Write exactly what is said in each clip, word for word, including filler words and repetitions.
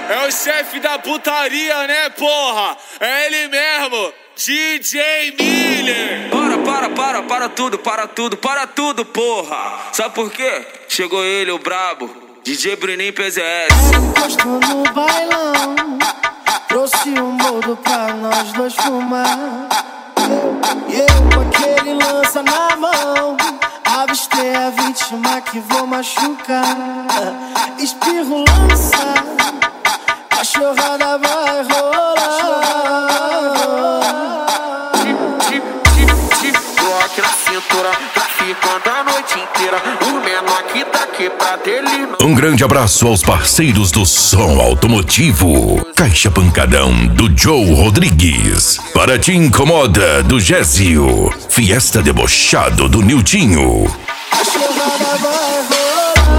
É o chefe da putaria, né, porra? É ele mesmo, D J Miller. Para, para, para, para tudo, para tudo, para tudo, porra. Sabe por quê? Chegou ele, o brabo, D J Bruninho P Z S. Encostou no bailão, trouxe um boldo pra nós dois fumar. E eu com aquele lança na mão, avistei a vítima que vou machucar. Espirro lança, cachorrada vai rolar. Bloque na cintura, traficando a noite inteira. O menor que tá aqui pra dele. Um grande abraço aos parceiros do som automotivo. Caixa Pancadão, do Joe Rodrigues. Para Te Incomoda, do Gézio. Fiesta Debochado, do Niltinho. Cachorrada vai rolar.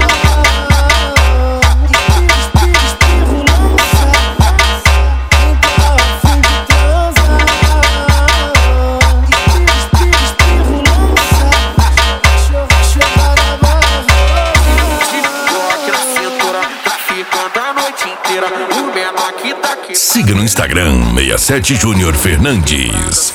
Siga no Instagram sessenta e sete Júnior Fernandes.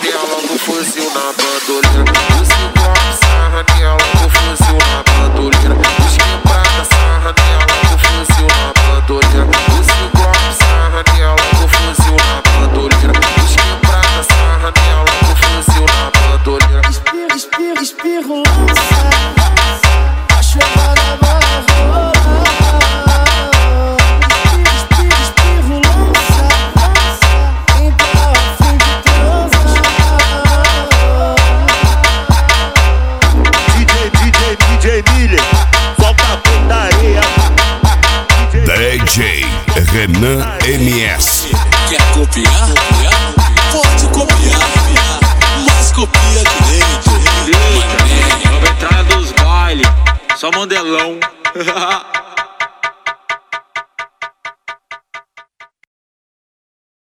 Espirro, espirro, lança. A chegada vai rolar. Espirro, espirro, lança. Então a fim de transar. D J, D J, D J Miller, solta a putaria. D J Renan M S. Quer copiar? Pode copiar, mas copia direito. Nova entrada dos bailes, só modelão.